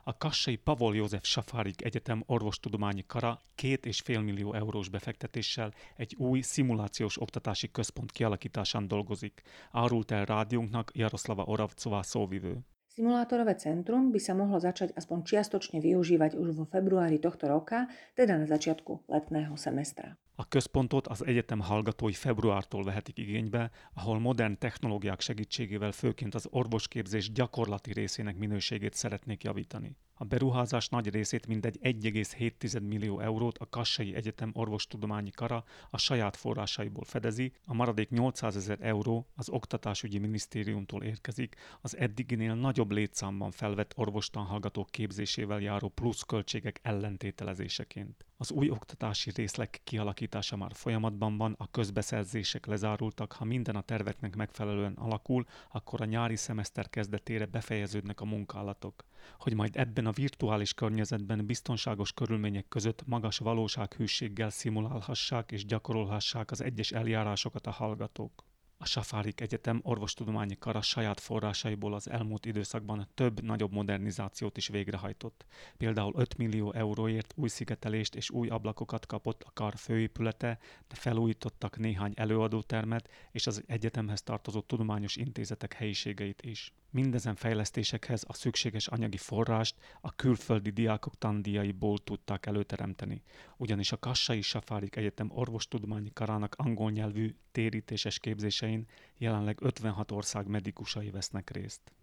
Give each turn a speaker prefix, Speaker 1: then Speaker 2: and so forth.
Speaker 1: A kassai Pavol József Safárik Egyetem orvostudományi kara 2,5 millió eurós befektetéssel egy új szimulációs oktatási központ kialakításán dolgozik, árult el rádiónknak Jaroslava Oravcová szóvivő.
Speaker 2: Simulátorové centrum by sa mohlo začať aspoň čiastočne využívať už vo februári tohto roka, teda na začiatku letného semestra.
Speaker 1: A központot az egyetem hallgatói februártól vehetik igénybe, ahol modern technológiák segítségével főként az orvosképzés gyakorlati részének minőségét szeretnék javítani. A beruházás nagy részét mindegy 1,7 millió eurót a Kassai Egyetem orvostudományi kara a saját forrásaiból fedezi, a maradék 800 000 euró az Oktatásügyi Minisztériumtól érkezik, az eddiginél nagyobb létszámban felvett orvostanhallgatók képzésével járó pluszköltségek ellentételezéseként. Az új oktatási részleg kialakítása már folyamatban van, a közbeszerzések lezárultak, ha minden a terveknek megfelelően alakul, akkor a nyári szemeszter kezdetére befejeződnek a munkálatok. Hogy majd ebben a virtuális környezetben biztonságos körülmények között magas valósághűséggel szimulálhassák és gyakorolhassák az egyes eljárásokat a hallgatók. A Safárik Egyetem orvostudományi kara saját forrásaiból az elmúlt időszakban több nagyobb modernizációt is végrehajtott. Például 5 millió euróért új szigetelést és új ablakokat kapott a kar főépülete, de felújítottak néhány előadótermet és az egyetemhez tartozó tudományos intézetek helyiségeit is. Mindezen fejlesztésekhez a szükséges anyagi forrást a külföldi diákok tandíjaiból tudták előteremteni, ugyanis a Kassai Safárik Egyetem orvostudományi karának angol nyelvű térítéses képzésein jelenleg 56 ország medikusai vesznek részt.